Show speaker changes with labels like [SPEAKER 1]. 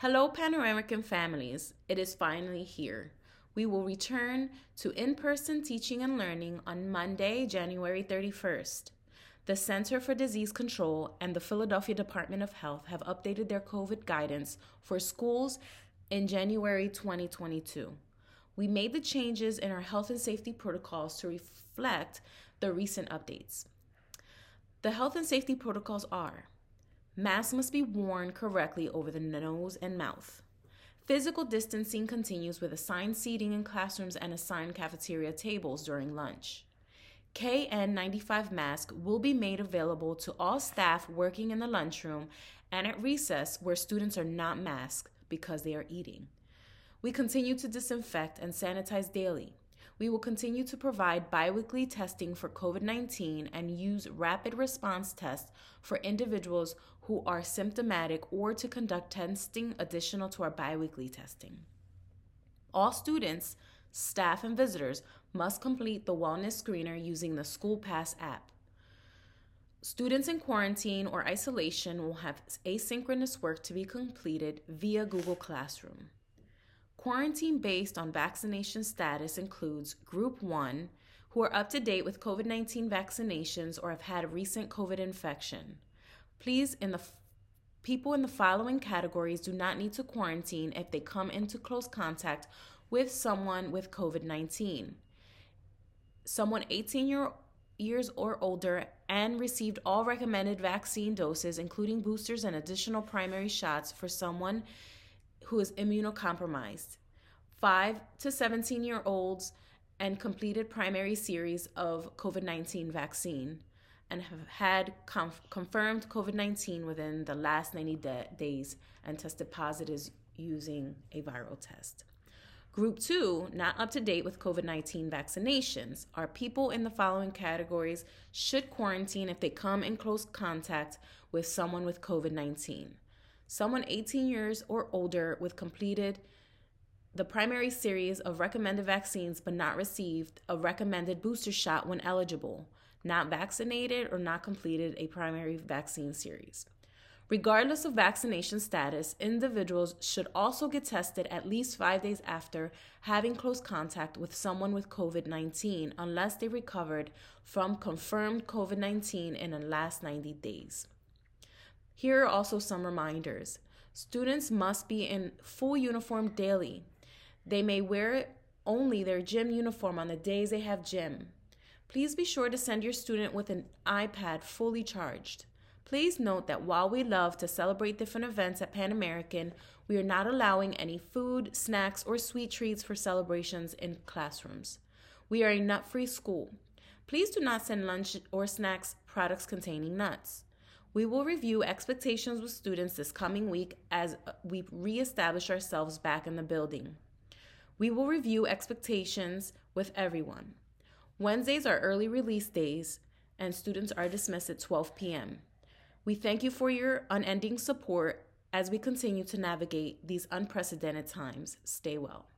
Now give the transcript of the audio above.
[SPEAKER 1] Hello, Pan American families. It is finally here. We will return to in person teaching and learning on Monday, January 31st. The Center for Disease Control and the Philadelphia Department of Health have updated their COVID guidance for schools in January 2022. We made the changes in our health and safety protocols to reflect the recent updates. The health and safety protocols are: masks must be worn correctly over the nose and mouth. Physical distancing continues with assigned seating in classrooms and assigned cafeteria tables during lunch. KN95 masks will be made available to all staff working in the lunchroom and at recess where students are not masked because they are eating. We continue to disinfect and sanitize daily. We will continue to provide biweekly testing for COVID-19 and use rapid response tests for individuals who are symptomatic or to conduct testing additional to our biweekly testing. All students, staff, and visitors must complete the wellness screener using the School Pass app. Students in quarantine or isolation will have asynchronous work to be completed via Google Classroom. Quarantine based on vaccination status includes Group 1, who are up to date with COVID-19 vaccinations or have had a recent COVID infection. Please, people in the following categories do not need to quarantine if they come into close contact with someone with COVID-19. Someone 18 years or older and received all recommended vaccine doses, including boosters and additional primary shots for someone who is immunocompromised. 5 to 17-year-olds and completed primary series of COVID-19 vaccine and have had confirmed COVID-19 within the last 90 days and tested positive using a viral test. Group 2, not up to date with COVID-19 vaccinations, are people in the following categories should quarantine if they come in close contact with someone with COVID-19. Someone 18 years or older with completed the primary series of recommended vaccines but not received a recommended booster shot when eligible, not vaccinated or not completed a primary vaccine series. Regardless of vaccination status, individuals should also get tested at least 5 days after having close contact with someone with COVID-19 unless they recovered from confirmed COVID-19 in the last 90 days. Here are also some reminders. Students must be in full uniform daily. They may wear only their gym uniform on the days they have gym. Please be sure to send your student with an iPad fully charged. Please note that while we love to celebrate different events at Pan American, we are not allowing any food, snacks, or sweet treats for celebrations in classrooms. We are a nut-free school. Please do not send lunch or snacks products containing nuts. We will review expectations with students this coming week as we reestablish ourselves back in the building. We will review expectations with everyone. Wednesdays are early release days, and students are dismissed at 12 p.m. We thank you for your unending support as we continue to navigate these unprecedented times. Stay well.